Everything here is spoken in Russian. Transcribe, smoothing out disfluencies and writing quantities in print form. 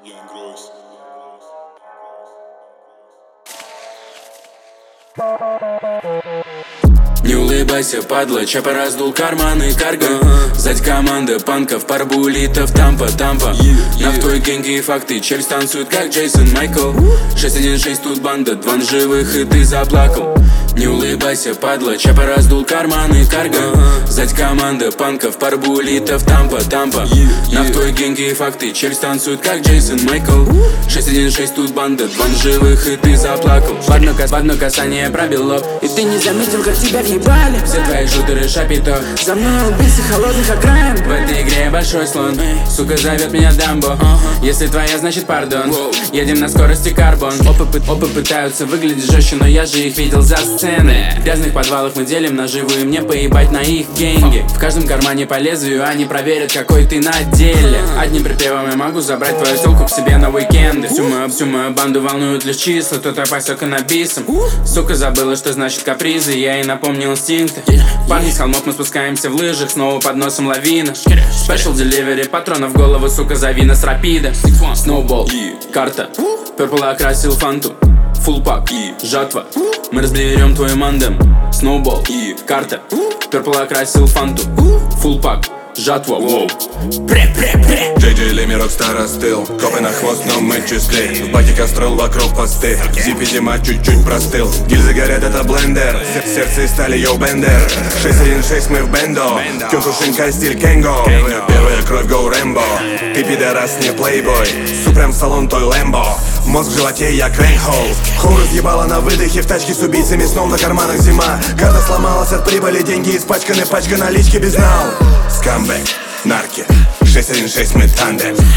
Young Royce. Не улыбайся, падла, чапа раздул карманы карго. Сзади команда панков, пара булитов, тампа. На твой генги и факты, челюсть танцует как Джейсон Майкл. 616 тут банда, два ножевых и ты заплакал. Не улыбайся, падла, чапа раздул карманы карго. Сзади команда панков, пара булитов, тампа. На твой генги и факты, челюсть танцует как Джейсон Майкл. 616 тут банда, два ножевых и ты заплакал. В одно касание пробил лоб, и ты не заметил, как тебя въебали. все твои шутеры шапито. За мной убийцы холодных окраин. В этой игре большой слон, сука зовет меня Дамбо. Если твоя, значит пардон. Едем на скорости карбон. Опы пытаются выглядеть жестче, но я же их видел за сцены. В грязных подвалах мы делим наживу, и мне поебать на их деньги. В каждом кармане по лезвию они проверят, какой ты на деле. Одним припевом я могу забрать твою телку к себе на уикенды. Всю мою банду волнуют лишь числа, кто-то посёк анабисом. Сука забыла, что значит капризы, я ей напомнил инстинкты. Парни с холмов, мы спускаемся в лыжах, снова под носом лавина. Special delivery, патронов в голову, сука, зови нас рапида. Snowball, карта, Purple окрасил фанту. Full пак, жатва, мы разберем твой мандем. Snowball, карта, Purple окрасил фанту. Full пак, жатва, воу. Джей Джей Леми Рокстар остыл. Копы на хвост, но мы числей. В баке кострол, вокруг посты. Зип, видимо, чуть-чуть простыл. Гильзы горят, это блендер. Сердце из стали, йоу, бендер. 616 мы в бендо. Кёкушинка, стиль Кенго. Первая кровь, гоу, Рэмбо. Ты пидорас, не плейбой. Супрем салон, той Лэмбо. Мозг в животе, я крэнхол. Хуй разъебала на выдохе. В тачке с убийцами, снов на карманах зима. Карта сломалась от прибыли, деньги испачканы, пачка налички без нал. Скамбэк, нарки, 616 мы тандем.